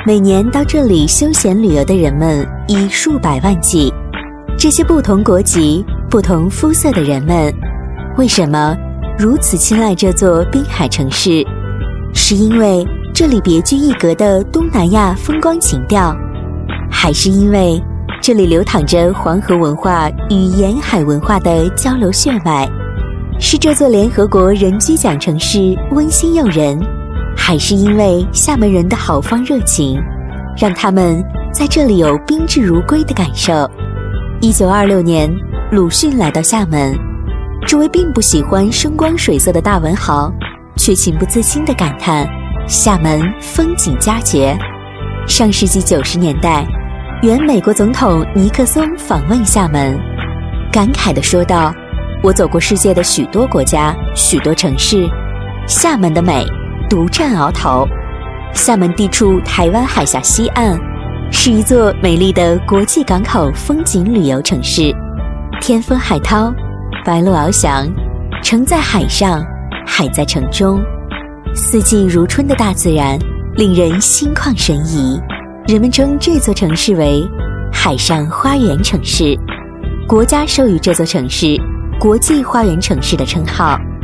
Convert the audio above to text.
每年到这里休闲旅游的人们以数百万计。这些不同国籍、不同肤色的人们，为什么如此青睐这座滨海城市？是因为这里别具一格的东南亚风光情调，还是因为这里流淌着黄河文化与沿海文化的交流血脉？是这座联合国人居奖城市温馨诱人，还是因为厦门人的豪放热情，让他们在这里有宾至如归的感受？1926年，鲁迅来到厦门，这位并不喜欢声光水色的大文豪，却情不自禁地感叹厦门风景佳绝。上世纪90年代，原美国总统尼克松访问厦门，感慨地说道：我走过世界的许多国家，许多城市，厦门的美独占鳌头。厦门地处台湾海峡西岸，是一座美丽的国际港口风景旅游城市。天风海涛，白鹭翱翔，城在海上，海在城中，四季如春的大自然令人心旷神怡。人们称这座城市为海上花园城市，国家授予这座城市国际花园城市的称号。